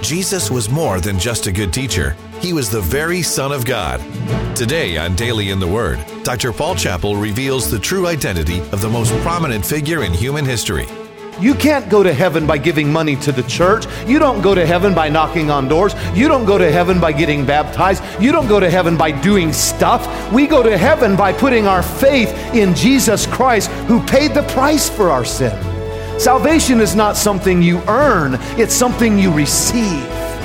Jesus was more than just a good teacher. He was the very Son of God. Today on Daily in the Word, Dr. Paul Chappell reveals the true identity of the most prominent figure in human history. You can't go to heaven by giving money to the church. You don't go to heaven by knocking on doors. You don't go to heaven by getting baptized. You don't go to heaven by doing stuff. We go to heaven by putting our faith in Jesus Christ, who paid the price for our sin. Salvation is not something you earn, it's something you receive.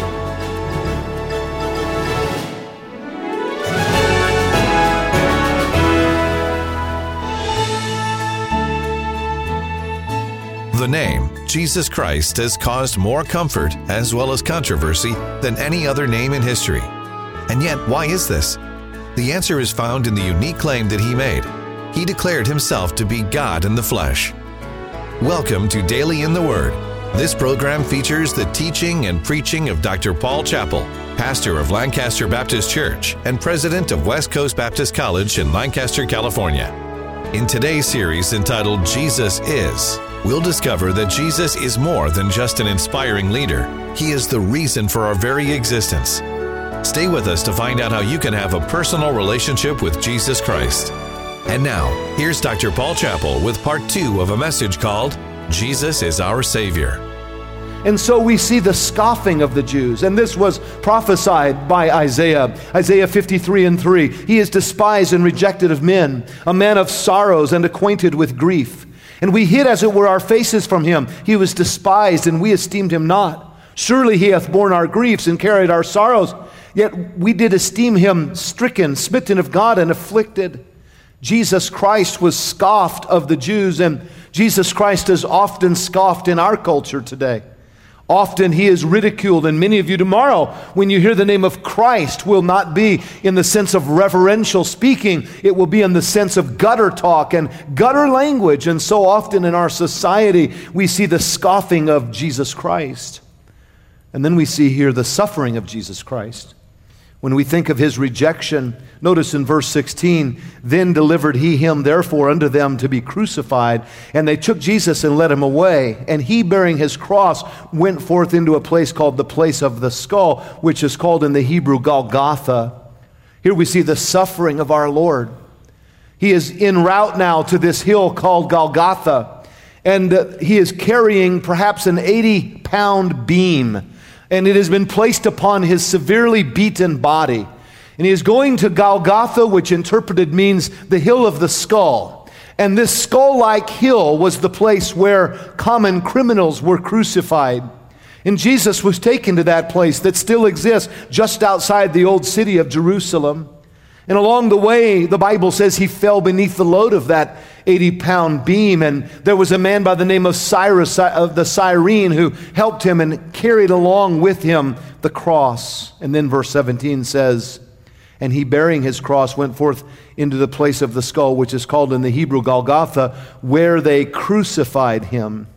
The name Jesus Christ has caused more comfort as well as controversy than any other name in history. And yet, why is this? The answer is found in the unique claim that he made. He declared himself to be God in the flesh. Welcome to Daily in the Word. This program features the teaching and preaching of Dr. Paul Chappell, pastor of Lancaster Baptist Church and president of West Coast Baptist College in Lancaster, California. In today's series entitled Jesus Is, we'll discover that Jesus is more than just an inspiring leader. He is the reason for our very existence. Stay with us to find out how you can have a personal relationship with Jesus Christ. And now, here's Dr. Paul Chappell with part 2 of a message called Jesus is Our Savior. And so we see the scoffing of the Jews, and this was prophesied by Isaiah 53:3. He is despised and rejected of men, a man of sorrows and acquainted with grief. And we hid, as it were, our faces from him. He was despised, and we esteemed him not. Surely he hath borne our griefs and carried our sorrows. Yet we did esteem him stricken, smitten of God, and afflicted. Jesus Christ was scoffed of the Jews, and Jesus Christ is often scoffed in our culture today. Often he is ridiculed, and many of you tomorrow, when you hear the name of Christ, will not be in the sense of reverential speaking. It will be in the sense of gutter talk and gutter language. And so often in our society, we see the scoffing of Jesus Christ. And then we see here the suffering of Jesus Christ. When we think of his rejection, notice in verse 16, then delivered he him therefore unto them to be crucified. And they took Jesus and led him away. And he, bearing his cross, went forth into a place called the place of the skull, which is called in the Hebrew Golgotha. Here we see the suffering of our Lord. He is en route now to this hill called Golgotha. And he is carrying perhaps an 80-pound beam. And it has been placed upon his severely beaten body. And he is going to Golgotha, which interpreted means the hill of the skull. And this skull-like hill was the place where common criminals were crucified. And Jesus was taken to that place that still exists just outside the old city of Jerusalem. And along the way, the Bible says he fell beneath the load of that 80-pound beam. And there was a man by the name of Cyrus of the Cyrene who helped him and carried along with him the cross. And then verse 17 says, and he, bearing his cross, went forth into the place of the skull, which is called in the Hebrew Golgotha, where they crucified him.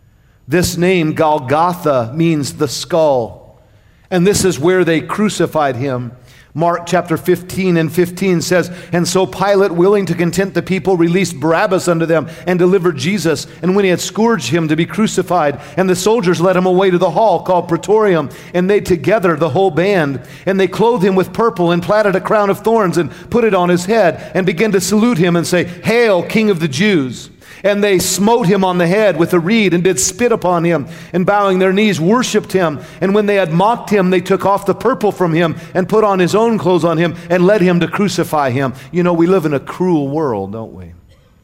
This name, Golgotha, means the skull. And this is where they crucified him. Mark chapter 15 and 15 says, and so Pilate, willing to content the people, released Barabbas unto them and delivered Jesus. And when he had scourged him to be crucified, and the soldiers led him away to the hall called Praetorium, and they together, the whole band, and they clothed him with purple and platted a crown of thorns and put it on his head and began to salute him and say, Hail, King of the Jews. And they smote him on the head with a reed and did spit upon him, and bowing their knees worshipped him. And when they had mocked him, they took off the purple from him and put on his own clothes on him and led him to crucify him. You know, we live in a cruel world, don't we?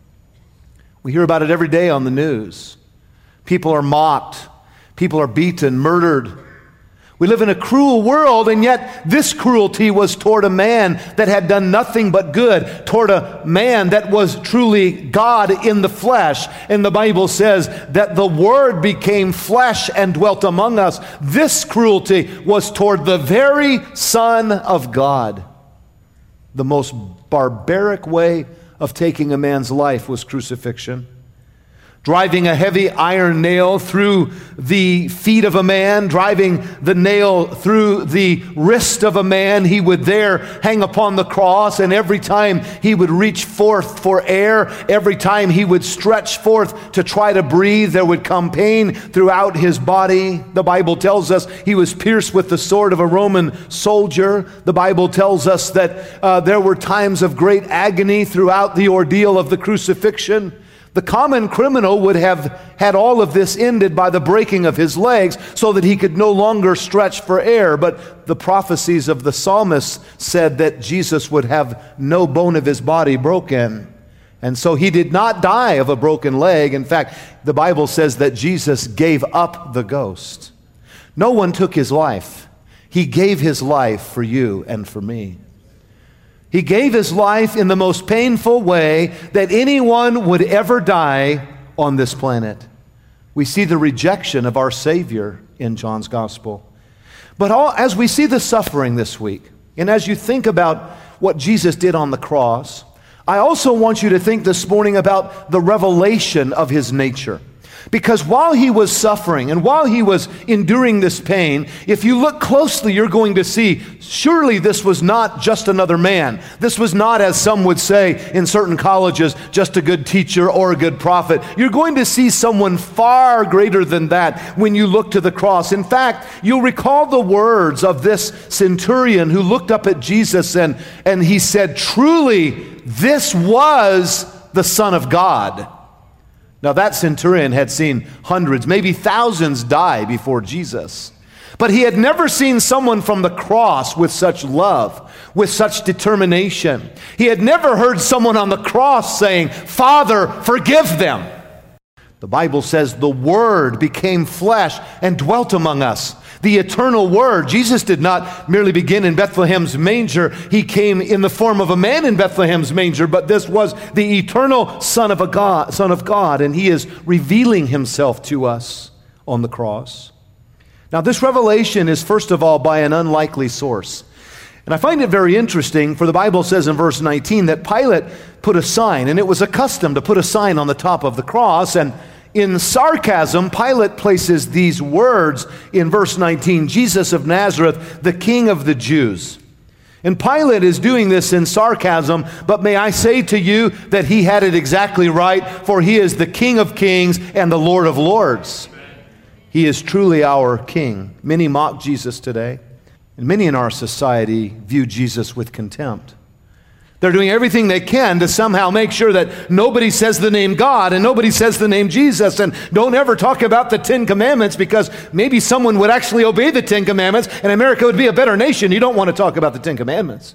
We hear about it every day on the news. People are mocked. People are beaten, murdered. We live in a cruel world, and yet this cruelty was toward a man that had done nothing but good, toward a man that was truly God in the flesh. And the Bible says that the Word became flesh and dwelt among us. This cruelty was toward the very Son of God. The most barbaric way of taking a man's life was crucifixion. driving a heavy iron nail through the feet of a man, driving the nail through the wrist of a man. He would there hang upon the cross, and every time he would reach forth for air, every time he would stretch forth to try to breathe, there would come pain throughout his body. The Bible tells us he was pierced with the sword of a Roman soldier. The Bible tells us that there were times of great agony throughout the ordeal of the crucifixion. The common criminal would have had all of this ended by the breaking of his legs so that he could no longer stretch for air. But the prophecies of the psalmist said that Jesus would have no bone of his body broken. And so he did not die of a broken leg. In fact, the Bible says that Jesus gave up the ghost. No one took his life. He gave his life for you and for me. He gave his life in the most painful way that anyone would ever die on this planet. We see the rejection of our Savior in John's Gospel. But as we see the suffering this week, and as you think about what Jesus did on the cross, I also want you to think this morning about the revelation of his nature. Because while he was suffering and while he was enduring this pain, if you look closely, you're going to see, surely this was not just another man. This was not, as some would say in certain colleges, just a good teacher or a good prophet. You're going to see someone far greater than that when you look to the cross. In fact, you'll recall the words of this centurion who looked up at Jesus and he said, "Truly, this was the Son of God." Now that centurion had seen hundreds, maybe thousands die before Jesus. But he had never seen someone from the cross with such love, with such determination. He had never heard someone on the cross saying, "Father, forgive them." The Bible says the Word became flesh and dwelt among us. The eternal Word. Jesus did not merely begin in Bethlehem's manger. He came in the form of a man in Bethlehem's manger, but this was the eternal Son of God, and he is revealing himself to us on the cross. Now, this revelation is first of all by an unlikely source. And I find it very interesting, for the Bible says in verse 19 that Pilate put a sign, and it was a custom to put a sign on the top of the cross, and in sarcasm, Pilate places these words in verse 19, "Jesus of Nazareth, the King of the Jews." And Pilate is doing this in sarcasm, but may I say to you that he had it exactly right, for he is the King of Kings and the Lord of Lords. He is truly our King. Many mock Jesus today, and many in our society view Jesus with contempt. They're doing everything they can to somehow make sure that nobody says the name God and nobody says the name Jesus, and don't ever talk about the Ten Commandments, because maybe someone would actually obey the Ten Commandments and America would be a better nation. You don't want to talk about the Ten Commandments.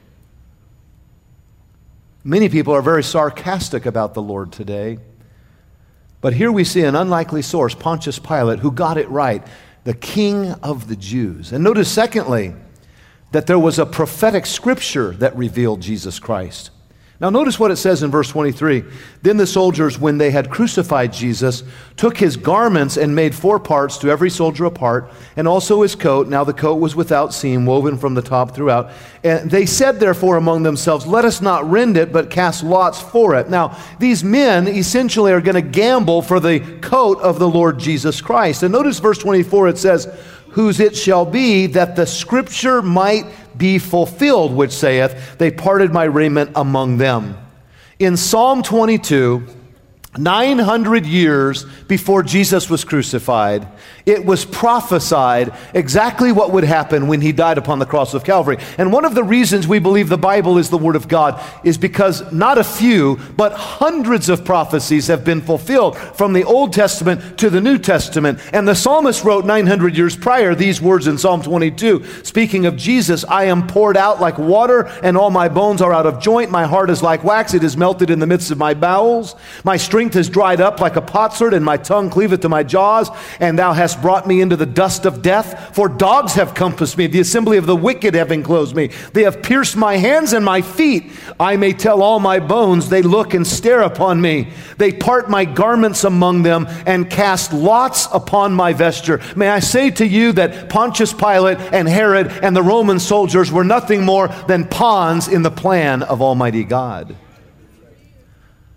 Many people are very sarcastic about the Lord today. But here we see an unlikely source, Pontius Pilate, who got it right, the King of the Jews. And notice, secondly, that there was a prophetic scripture that revealed Jesus Christ. Now notice what it says in verse 23. Then the soldiers, when they had crucified Jesus, took his garments and made 4 parts, to every soldier a part, and also his coat. Now the coat was without seam, woven from the top throughout. And they said therefore among themselves, "Let us not rend it, but cast lots for it." Now these men essentially are going to gamble for the coat of the Lord Jesus Christ. And notice verse 24, it says, "Whose it shall be that the scripture might be fulfilled, which saith, they parted my raiment among them." In Psalm 22, 900 years before Jesus was crucified, it was prophesied exactly what would happen when he died upon the cross of Calvary. And one of the reasons we believe the Bible is the Word of God is because not a few, but hundreds of prophecies have been fulfilled from the Old Testament to the New Testament. And the psalmist wrote 900 years prior these words in Psalm 22, speaking of Jesus, "I am poured out like water, and all my bones are out of joint. My heart is like wax, it is melted in the midst of my bowels. My strength is dried up like a potsherd, and my tongue cleaveth to my jaws. And thou hast brought me into the dust of death. For dogs have compassed me, the assembly of the wicked have enclosed me. They have pierced my hands and my feet. I may tell all my bones, they look and stare upon me. They part my garments among them, and cast lots upon my vesture." May I say to you that Pontius Pilate and Herod and the Roman soldiers were nothing more than pawns in the plan of Almighty God.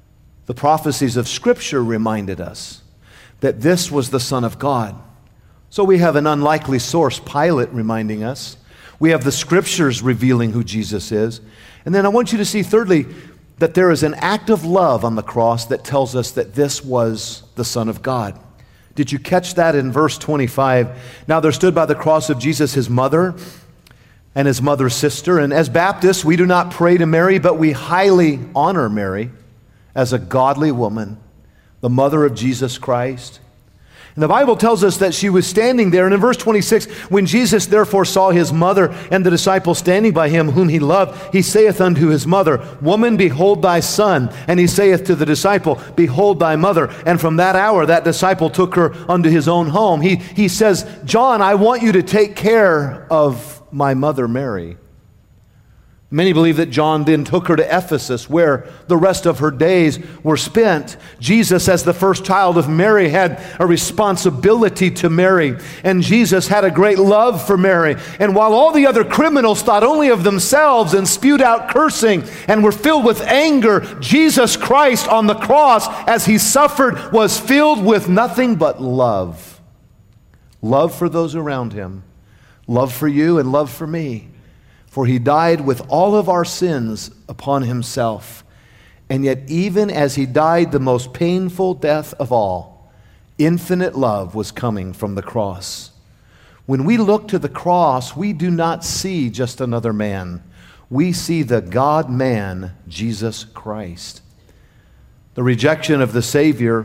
The prophecies of Scripture reminded us that this was the Son of God. So we have an unlikely source, Pilate, reminding us. We have the Scriptures revealing who Jesus is. And then I want you to see, thirdly, that there is an act of love on the cross that tells us that this was the Son of God. Did you catch that in verse 25? Now there stood by the cross of Jesus his mother and his mother's sister. And as Baptists, we do not pray to Mary, but we highly honor Mary as a godly woman, the mother of Jesus Christ. And the Bible tells us that she was standing there. And in verse 26, when Jesus therefore saw his mother and the disciple standing by him, whom he loved, he saith unto his mother, Woman, behold thy son. And he saith to the disciple, Behold thy mother. And from that hour, that disciple took her unto his own home. He says, John, I want you to take care of my mother Mary. Many believe that John then took her to Ephesus, where the rest of her days were spent. Jesus, as the first child of Mary, had a responsibility to Mary, and Jesus had a great love for Mary. And while all the other criminals thought only of themselves and spewed out cursing and were filled with anger, Jesus Christ on the cross, as he suffered, was filled with nothing but love. Love for those around him, love for you, and love for me. For he died with all of our sins upon himself. And yet even as he died the most painful death of all, infinite love was coming from the cross. When we look to the cross, we do not see just another man. We see the God-man, Jesus Christ. The rejection of the Savior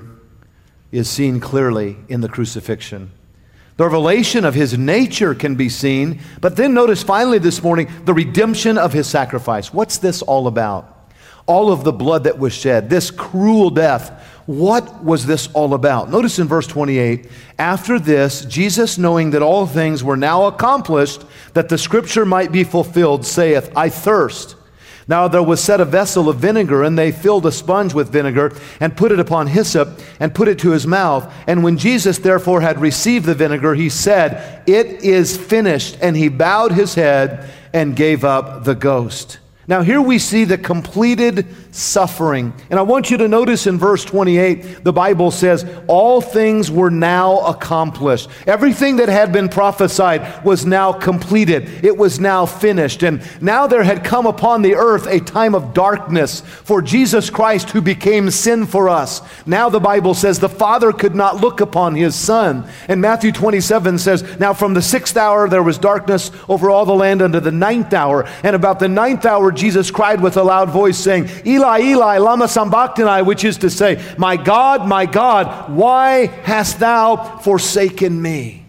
is seen clearly in the crucifixion. The revelation of his nature can be seen, but then notice finally this morning the redemption of his sacrifice. What's this all about? All of the blood that was shed, this cruel death. What was this all about? Notice in verse 28, after this, Jesus, knowing that all things were now accomplished, that the scripture might be fulfilled, saith, I thirst. Now there was set a vessel of vinegar, and they filled a sponge with vinegar, and put it upon hyssop, and put it to his mouth. And when Jesus therefore had received the vinegar, he said, It is finished. And he bowed his head and gave up the ghost. Now here we see the completed suffering. And I want you to notice in verse 28, the Bible says, all things were now accomplished. Everything that had been prophesied was now completed. It was now finished. And now there had come upon the earth a time of darkness for Jesus Christ, who became sin for us. Now the Bible says the Father could not look upon his Son. And Matthew 27 says, now from the 6th hour there was darkness over all the land unto the 9th hour. And about the 9th hour Jesus cried with a loud voice, saying, Eli, Eli, lama sabachthani, which is to say, my God, why hast thou forsaken me?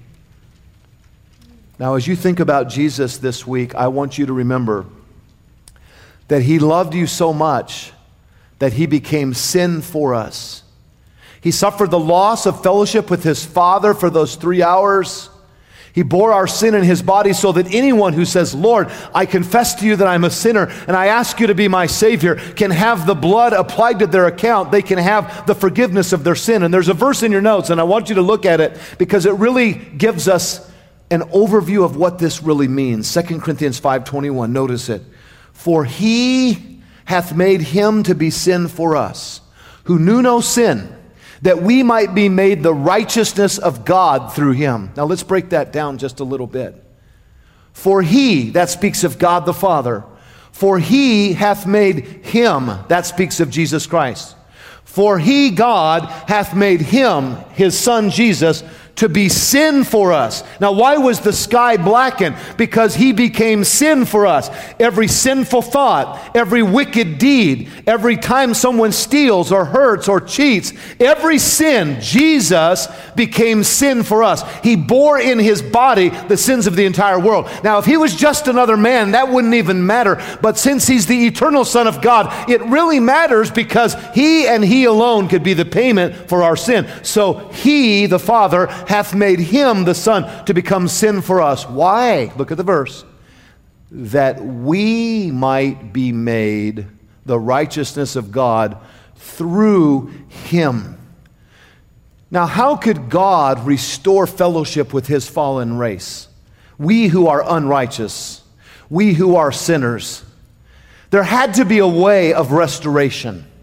Now, as you think about Jesus this week, I want you to remember that he loved you so much that he became sin for us. He suffered the loss of fellowship with his Father for those 3 hours. He bore our sin in his body so that anyone who says, Lord, I confess to you that I'm a sinner and I ask you to be my Savior, can have the blood applied to their account. They can have the forgiveness of their sin. And there's a verse in your notes, and I want you to look at it because it really gives us an overview of what this really means. 2 Corinthians 5:21, notice it. For he hath made him to be sin for us, who knew no sin, that we might be made the righteousness of God through him. Now let's break that down just a little bit. For he, that speaks of God the Father. For he hath made him, that speaks of Jesus Christ. For he, God, hath made him, his Son Jesus, to be sin for us. Now, why was the sky blackened? Because he became sin for us. Every sinful thought, every wicked deed, every time someone steals or hurts or cheats, every sin, Jesus became sin for us. He bore in his body the sins of the entire world. Now, if he was just another man, that wouldn't even matter. But since he's the eternal Son of God, it really matters because he and he alone could be the payment for our sin. So he, the Father, hath made him, the Son, to become sin for us. Why? Look at the verse. That we might be made the righteousness of God through him. Now, how could God restore fellowship with his fallen race? We who are unrighteous, we who are sinners. There had to be a way of restoration.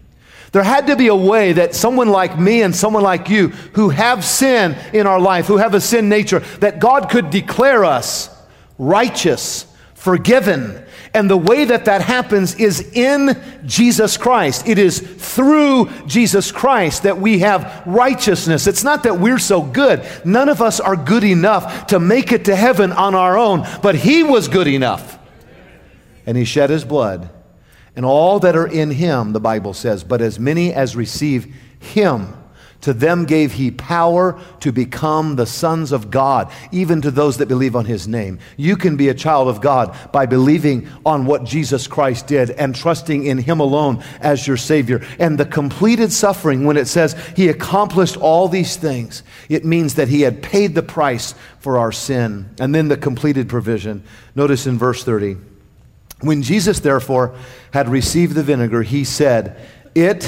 There had to be a way that someone like me and someone like you who have sin in our life, who have a sin nature, that God could declare us righteous, forgiven. And the way that that happens is in Jesus Christ. It is through Jesus Christ that we have righteousness. It's not that we're so good. None of us are good enough to make it to heaven on our own, but He was good enough. And He shed His blood. And all that are in Him, the Bible says, but as many as receive Him, to them gave He power to become the sons of God, even to those that believe on His name. You can be a child of God by believing on what Jesus Christ did and trusting in Him alone as your Savior. And the completed suffering, when it says He accomplished all these things, it means that He had paid the price for our sin. And then the completed provision. Notice in verse 30. When Jesus, therefore, had received the vinegar, He said, "It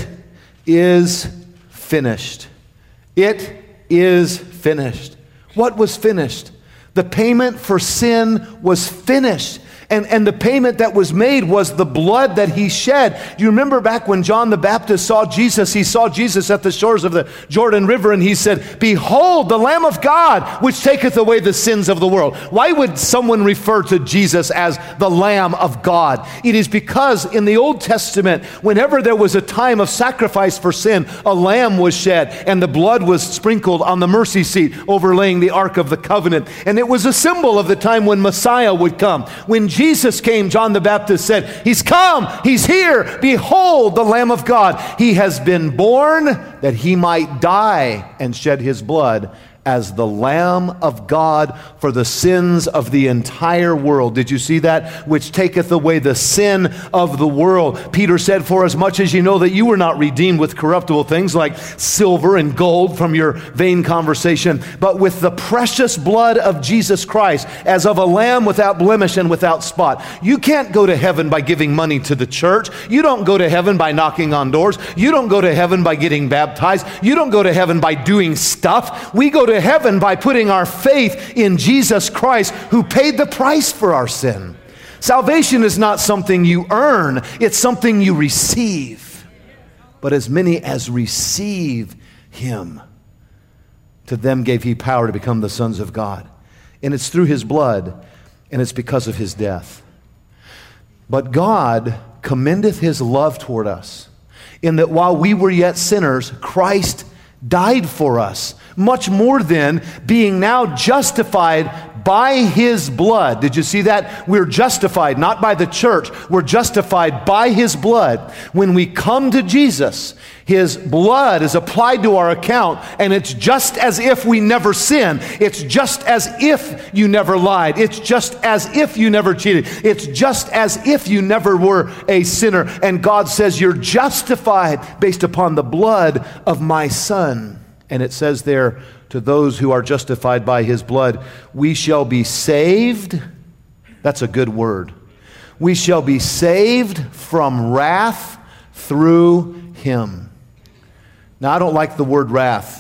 is finished." It is finished. What was finished? The payment for sin was finished. And the payment that was made was the blood that He shed. Do you remember back when John the Baptist saw Jesus? He saw Jesus at the shores of the Jordan River, and he said, "Behold, the Lamb of God, which taketh away the sins of the world." Why would someone refer to Jesus as the Lamb of God? It is because in the Old Testament, whenever there was a time of sacrifice for sin, a lamb was shed, and the blood was sprinkled on the mercy seat overlaying the Ark of the Covenant. And it was a symbol of the time when Messiah would come. When Jesus came, John the Baptist said, "He's come, He's here. Behold, the Lamb of God. He has been born that He might die and shed His blood as the Lamb of God for the sins of the entire world." Did you see that? Which taketh away the sin of the world. Peter said, "For as much as you know that you were not redeemed with corruptible things like silver and gold from your vain conversation, but with the precious blood of Jesus Christ, as of a lamb without blemish and without spot." You can't go to heaven by giving money to the church. You don't go to heaven by knocking on doors. You don't go to heaven by getting baptized. You don't go to heaven by doing stuff. We go to heaven by putting our faith in Jesus Christ, who paid the price for our sin. Salvation is not something you earn, it's something you receive. But as many as receive Him, to them gave He power to become the sons of God. And it's through His blood, and it's because of His death. But God commendeth His love toward us, in that while we were yet sinners, Christ died for us. Much more than being now justified by His blood. Did you see that? We're justified not by the church. We're justified by His blood. When we come to Jesus, His blood is applied to our account, and it's just as if we never sinned. It's just as if you never lied. It's just as if you never cheated. It's just as if you never were a sinner. And God says, "You're justified based upon the blood of my Son." And it says there, to those who are justified by His blood, we shall be saved. That's a good word. We shall be saved from wrath through Him. Now, I don't like the word wrath.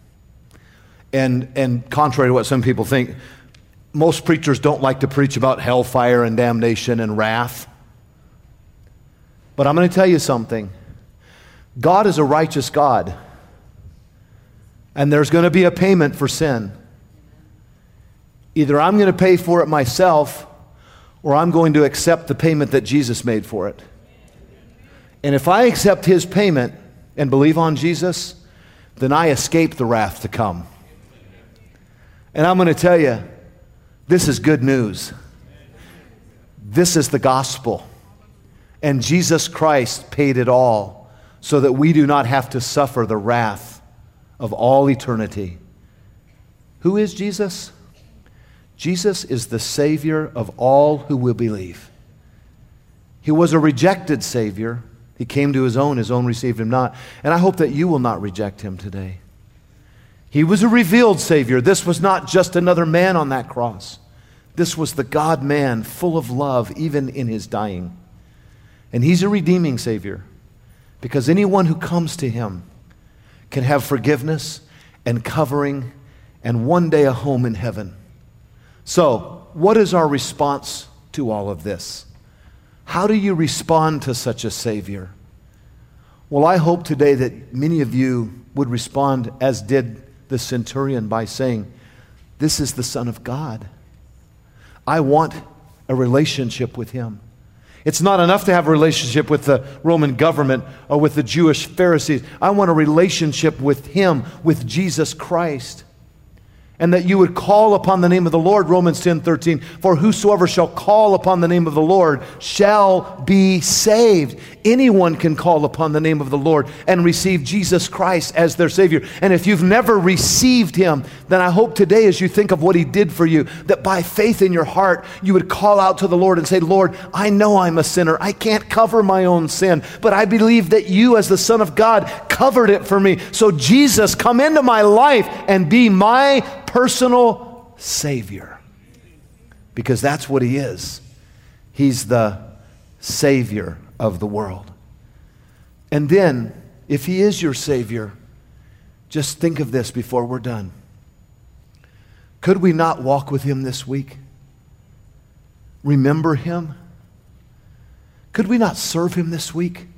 And contrary to what some people think, most preachers don't like to preach about hellfire and damnation and wrath. But I'm going to tell you something. God is a righteous God. And there's going to be a payment for sin. Either I'm going to pay for it myself, or I'm going to accept the payment that Jesus made for it. And if I accept His payment and believe on Jesus, then I escape the wrath to come. And I'm going to tell you, this is good news. This is the gospel. And Jesus Christ paid it all so that we do not have to suffer the wrath of all eternity. Who is Jesus? Jesus is the Savior of all who will believe. He was a rejected Savior. He came to His own received Him not. And I hope that you will not reject Him today. He was a revealed Savior. This was not just another man on that cross. This was the God-man, full of love, even in His dying. And He's a redeeming Savior, because anyone who comes to Him can have forgiveness and covering and one day a home in heaven. So, what is our response to all of this? How do you respond to such a Savior? Well, I hope today that many of you would respond as did the centurion by saying, this is the Son of God. I want a relationship with him. It's not enough to have a relationship with the Roman government or with the Jewish Pharisees. I want a relationship with him, with Jesus Christ. And that you would call upon the name of the Lord, Romans 10:13, for whosoever shall call upon the name of the Lord shall be saved. Anyone can call upon the name of the Lord and receive Jesus Christ as their Savior. And if you've never received him, then I hope today as you think of what he did for you, that by faith in your heart, you would call out to the Lord and say, Lord, I know I'm a sinner. I can't cover my own sin, but I believe that you as the Son of God covered it for me. So Jesus, come into my life and be my personal Savior. Because that's what he is. He's the Savior of the world. And then, if he is your Savior, just think of this before we're done. Could we not walk with him this week? Remember him? Could we not serve him this week?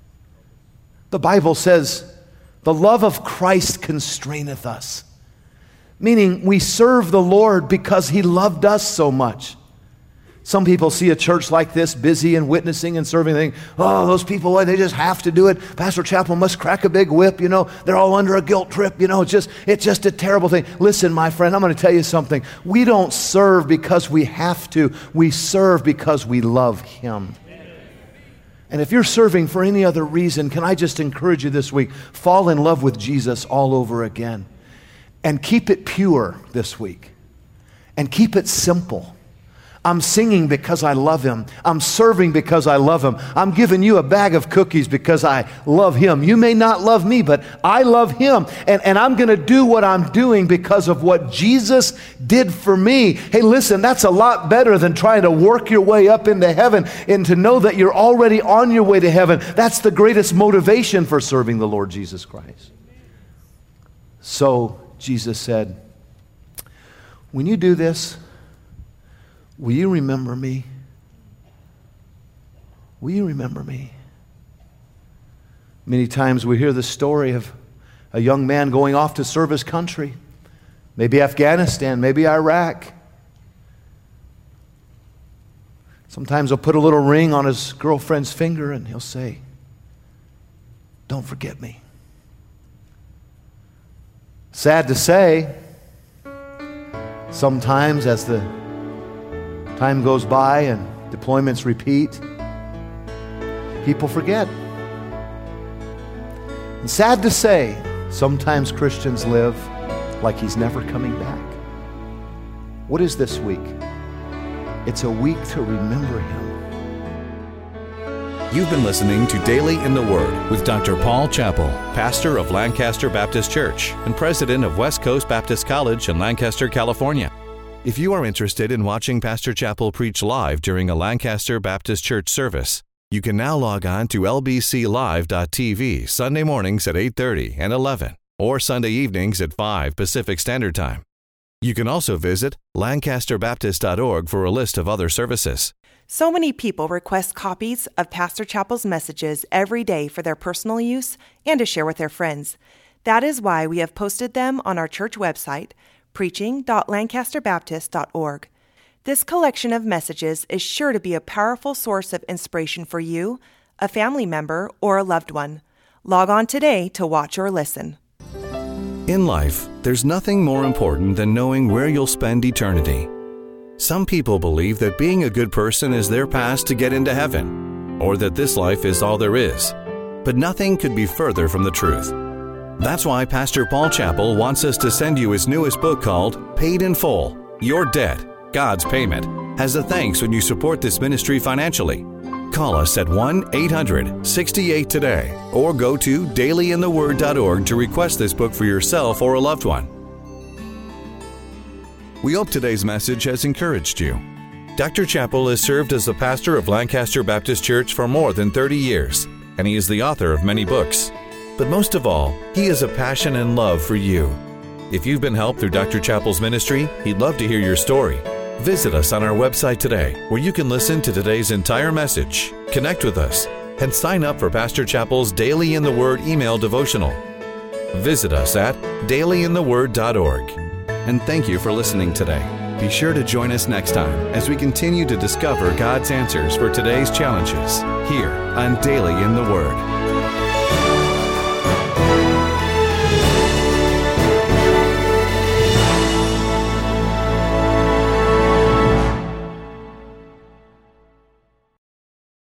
The Bible says, the love of Christ constraineth us. Meaning we serve the Lord because he loved us so much. Some people see a church like this busy and witnessing and serving. They think, oh, those people, they just have to do it. Pastor Chappell must crack a big whip. They're all under a guilt trip. It's just a terrible thing. Listen, my friend, I'm going to tell you something. We don't serve because we have to. We serve because we love him. And if you're serving for any other reason, can I just encourage you this week, fall in love with Jesus all over again. And keep it pure this week. And keep it simple. I'm singing because I love him. I'm serving because I love him. I'm giving you a bag of cookies because I love him. You may not love me, but I love him. And I'm going to do what I'm doing because of what Jesus did for me. Hey, listen, that's a lot better than trying to work your way up into heaven and to know that you're already on your way to heaven. That's the greatest motivation for serving the Lord Jesus Christ. So, Jesus said, when you do this, will you remember me? Will you remember me? Many times we hear the story of a young man going off to serve his country, maybe Afghanistan, maybe Iraq. Sometimes he'll put a little ring on his girlfriend's finger and he'll say, don't forget me. Sad to say, sometimes as the time goes by and deployments repeat, people forget. And sad to say, sometimes Christians live like he's never coming back. What is this week? It's a week to remember him. You've been listening to Daily in the Word with Dr. Paul Chappell, pastor of Lancaster Baptist Church and president of West Coast Baptist College in Lancaster, California. If you are interested in watching Pastor Chappell preach live during a Lancaster Baptist Church service, you can now log on to lbclive.tv Sunday mornings at 8:30 and 11, or Sunday evenings at 5 Pacific Standard Time. You can also visit lancasterbaptist.org for a list of other services. So many people request copies of Pastor Chappell's messages every day for their personal use and to share with their friends. That is why we have posted them on our church website, preaching.lancasterbaptist.org. This collection of messages is sure to be a powerful source of inspiration for you, a family member, or a loved one. Log on today to watch or listen. In life, there's nothing more important than knowing where you'll spend eternity. Some people believe that being a good person is their pass to get into heaven, or that this life is all there is. But nothing could be further from the truth. That's why Pastor Paul Chappell wants us to send you his newest book called Paid in Full, Your Debt, God's Payment, as a thanks when you support this ministry financially. Call us at 1-800-68-TODAY or go to dailyintheword.org to request this book for yourself or a loved one. We hope today's message has encouraged you. Dr. Chappell has served as the pastor of Lancaster Baptist Church for more than 30 years, and he is the author of many books. But most of all, he has a passion and love for you. If you've been helped through Dr. Chappell's ministry, he'd love to hear your story. Visit us on our website today, where you can listen to today's entire message, connect with us, and sign up for Pastor Chappell's Daily in the Word email devotional. Visit us at dailyintheword.org. And thank you for listening today. Be sure to join us next time as we continue to discover God's answers for today's challenges here on Daily in the Word.